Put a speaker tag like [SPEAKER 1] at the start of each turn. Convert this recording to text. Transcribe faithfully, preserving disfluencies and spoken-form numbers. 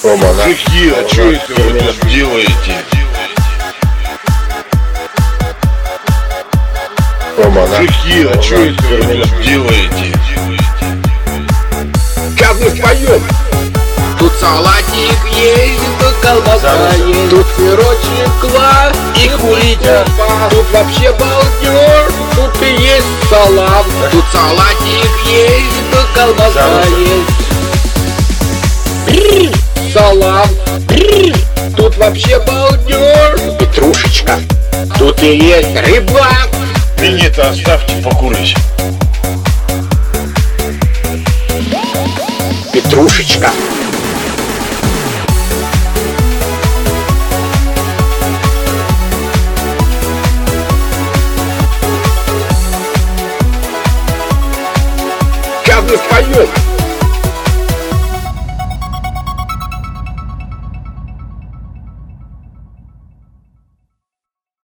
[SPEAKER 1] Мужики, а что это вы тут делаете? Мужики, а что это вы тут делаете?
[SPEAKER 2] Как мы споем? Тут салатик есть, тут колбаса есть, тут сырочек класс и курить опас. Тут вообще балдеж, тут и есть салат. Тут салатик есть, тут колбаса есть. Салат. Тут вообще балдеж. Петрушечка. Тут и есть рыба.
[SPEAKER 1] Мне-то оставьте покурить.
[SPEAKER 2] Петрушечка. Как мы споем?